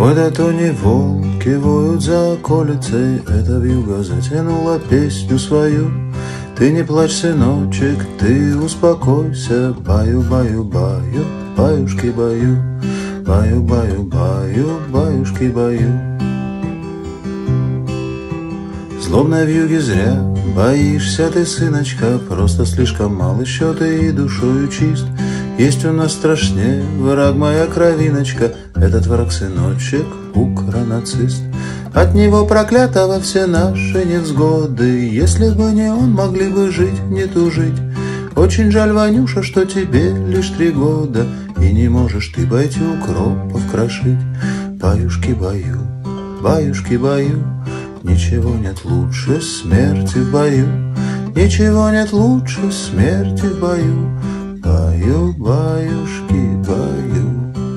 Ой, да то не волки воют за околицей, это вьюга затянула песню свою. Ты не плачь, сыночек, ты успокойся, баю, баю, баю, баюшки, баю, баю, баю, баю, баюшки, баю. Злобной вьюги зря боишься ты, сыночка, просто слишком мал еще ты и душою чист. Есть у нас страшнее враг, моя кровиночка, этот враг, сыночек, укронацист. От него проклятого все наши невзгоды, если бы не он, могли бы жить, не тужить. Очень жаль, Ванюша, что тебе лишь 3 года, и не можешь ты пойти укропов крошить. Баюшки, баю, баюшки, баю, ничего нет лучше смерти в бою, ничего нет лучше смерти в бою. Баю, баюшки, баю.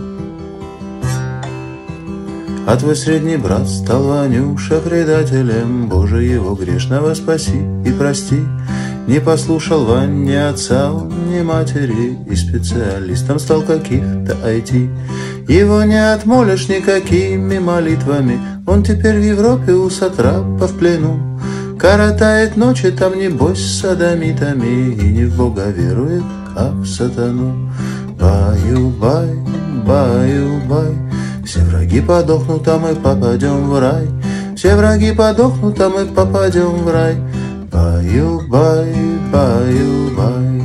А твой средний брат стал, Ванюша, предателем, Боже, его грешного спаси и прости. Не послушал Вань ни отца, ни матери, и специалистом стал каких-то IT. Его не отмолишь никакими молитвами, он теперь в Европе у сатрапа в плену. Коротает ночи там, небось, с содомитами, и не в Бога верует, а в сатану. Баю, бай, баю, бай, все враги подохнут, а мы попадем в рай. Все враги подохнут, а мы попадем в рай. Баю, бай, баю, бай.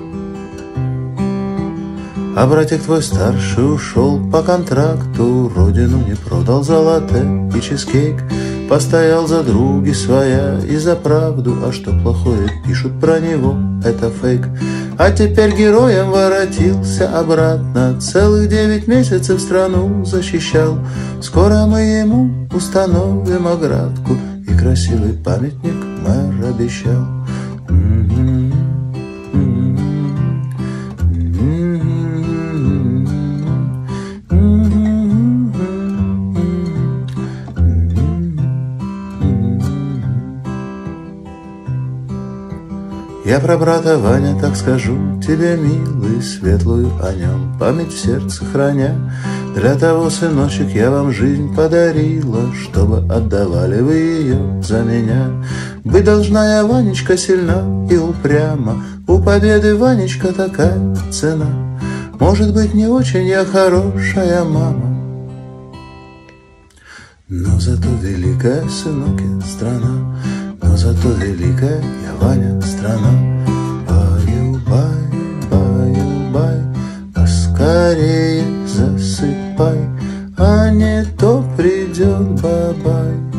А братик твой старший ушел по контракту, родину не продал за латте и чизкейк. Постоял за други своя и за правду, а что плохое пишут про него, это фейк. А теперь героем воротился обратно, целых 9 месяцев страну защищал. Скоро мы ему установим оградку, и красивый памятник мэр обещал. Я про брата Ваня так скажу тебе, милый, светлую о нем память в сердце храня. Для того, сыночек, я вам жизнь подарила, чтобы отдавали вы ее за меня. Быть должна я, Ванечка, сильна и упряма, у победы, Ванечка, такая цена. Может быть, не очень я хорошая мама, но зато великая, сынок, я страна. Но зато великая я, Ваня, страна. Баю, бай, баю, бай, поскорее засыпай, а не то придет бабай.